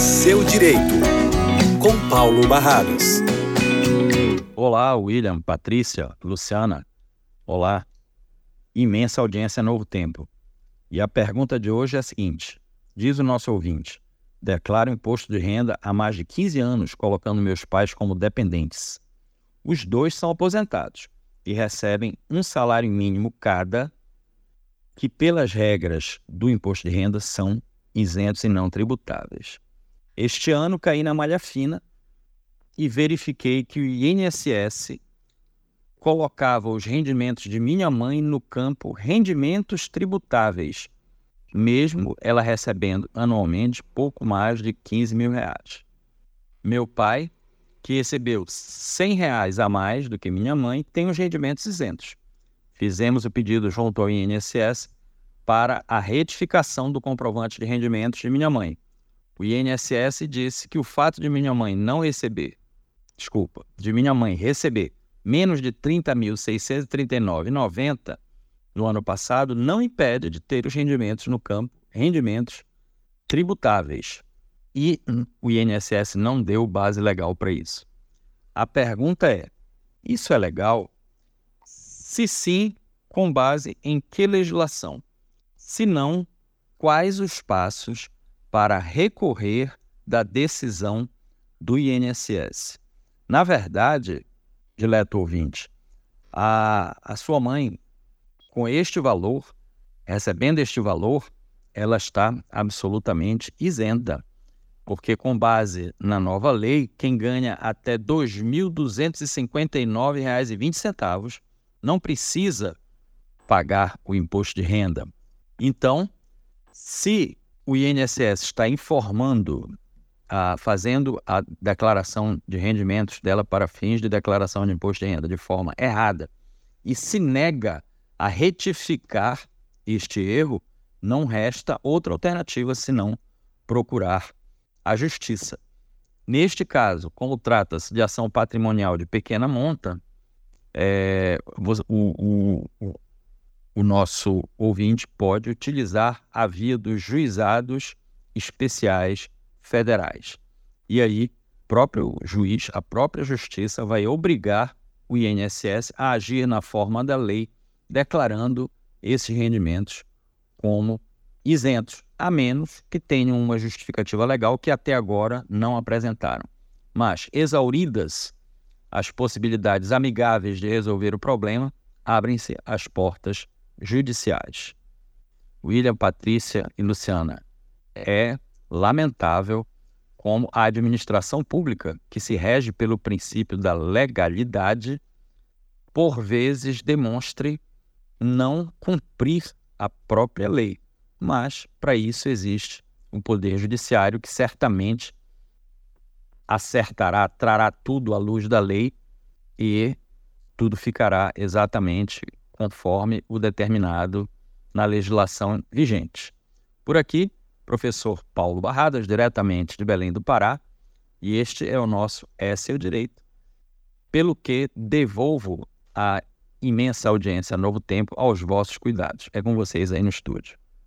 Seu Direito, com Paulo Barradas. Olá, William, Patrícia, Luciana. Olá. Imensa audiência Novo Tempo. E a pergunta de hoje é a seguinte. Diz o nosso ouvinte: declaro imposto de renda há mais de 15 anos, colocando meus pais como dependentes. Os dois são aposentados e recebem um salário mínimo cada, que pelas regras do imposto de renda são isentos e não tributáveis. Este ano caí na malha fina e verifiquei que o INSS colocava os rendimentos de minha mãe no campo rendimentos tributáveis, mesmo ela recebendo anualmente pouco mais de R$15 mil. Meu pai, que recebeu R$100 a mais do que minha mãe, tem os rendimentos isentos. Fizemos o pedido junto ao INSS para a retificação do comprovante de rendimentos de minha mãe. O INSS disse que o fato de minha mãe receber menos de R$ 30.639,90 no ano passado não impede de ter os rendimentos no campo, rendimentos tributáveis. E o INSS não deu base legal para isso. A pergunta é: isso é legal? Se sim, com base em que legislação? Se não, quais os passos para recorrer da decisão do INSS? Na verdade, dileto ouvinte, a sua mãe, com este valor, recebendo este valor, ela está absolutamente isenta, porque com base na nova lei, quem ganha até R$ 2.259,20 não precisa pagar o imposto de renda. Então, se o INSS está informando, fazendo a declaração de rendimentos dela para fins de declaração de imposto de renda de forma errada e se nega a retificar este erro, não resta outra alternativa senão procurar a justiça. Neste caso, como trata-se de ação patrimonial de pequena monta, o nosso ouvinte pode utilizar a via dos juizados especiais federais. E aí, o próprio juiz, a própria justiça vai obrigar o INSS a agir na forma da lei, declarando esses rendimentos como isentos, a menos que tenham uma justificativa legal que até agora não apresentaram. Mas, exauridas as possibilidades amigáveis de resolver o problema, abrem-se as portas judiciais. William, Patrícia e Luciana, é lamentável como a administração pública, que se rege pelo princípio da legalidade, por vezes demonstre não cumprir a própria lei. Mas, para isso, existe um poder judiciário que certamente acertará, trará tudo à luz da lei e tudo ficará exatamente conforme o determinado na legislação vigente. Por aqui, professor Paulo Barradas, diretamente de Belém do Pará, e este é o nosso É Seu Direito, pelo que devolvo a imensa audiência Novo Tempo aos vossos cuidados. É com vocês aí no estúdio.